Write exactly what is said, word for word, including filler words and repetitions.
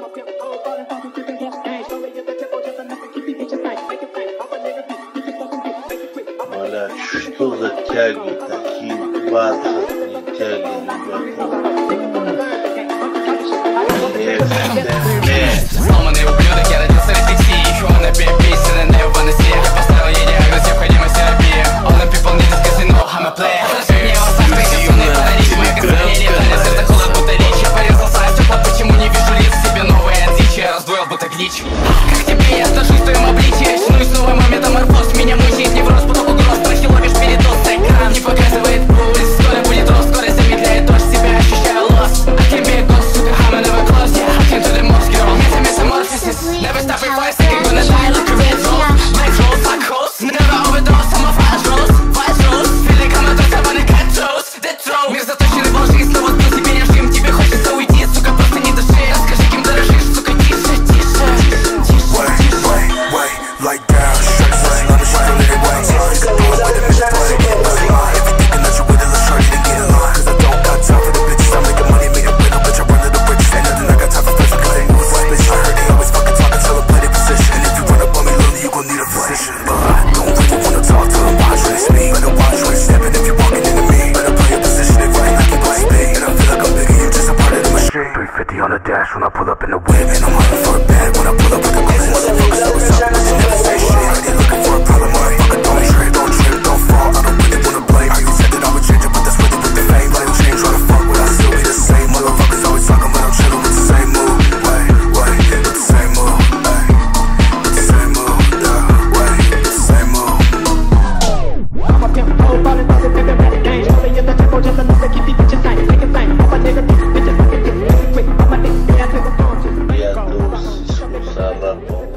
Olha, что за тяги такие бархатные тяги, ребята. Сломанный ублюдок, я родился в такси. Еще на пеписе, на его на себе. Поставил ей диагноз, необходимость терапии. All the people need this casino, I'm a player. Мне вас так прикрепленный подарить. Мои космонения дали сердце холод, будто речь. Я порезался от тепла, почему не вижу лиц себе новые от дичи. Я раздвоил, будто глич. Как тебе я отношусь в твоем обличии? Очнусь снова метаморфоз. Меня мучает невроз, поток угроз. Страхи ловишь передоз, экран не показывает пульс. Скоро будет рост, скорость замедляет дождь. Себя ощущаю лос. I can be a ghost, сука, I'm never close. Yeah, I can do the most, girl. It's a metamorphosis. Never stop it for a second, gonna die like a red rose. Black rose, like host. Never overdose, I'm a fast rose. Fast rose, feeling come out of the bunny cat toes. That throw. Мир заточенный в лжи, снова сбил себе режим. Тебе хочется уйти, сука, просто не дыши. Расскажи, кем дорожишь, сука, тише, тише, тише. Wait, wait, wait, like down, shut it, let me show you little way. You can do it with a mission, play, get money. If you thinking that you're with it, let's try to get in line. Cause I don't got time for the bitches, I'm making money, make a win, bitch, I run to the riches. Ain't nothing I got time for friends, cause they move like bitch. I heard they always fucking talk until I play their position. And if you run up on me, lonely, you gon' need a physician. But I don't really wanna talk to them, watch when they speak. Better watch when they stepping if you walking into me. Better play your position, they running like you play me. And I feel like I'm bigger, you just a part of the machine. three fifty on the dash when I pull up in the whip. And I'm hunting for a bag when I pull up with the clip. Motherfuckers always talking, but they never say shit. I ain't looking for a problem, motherfucker, don't trip, don't trip, don't fall. I don't really wanna blame. How you said that I would change it, but that's really with the fame. Let him change, try to fuck, but I still be the same. Motherfuckers always talking, but I'm chillin' with the same move. Wait, wait, with the same move, ay. With the same move, yeah, wait, with the same move. I'm a pimp, whole ballin' through the bigger rap game. Rolling in the tempo, just enough to keep these bitches tight. Make it bang, all my niggas, bitches fucking get really quick. All my niggas, yeah, I take a phone to. Я тут с Сарапом.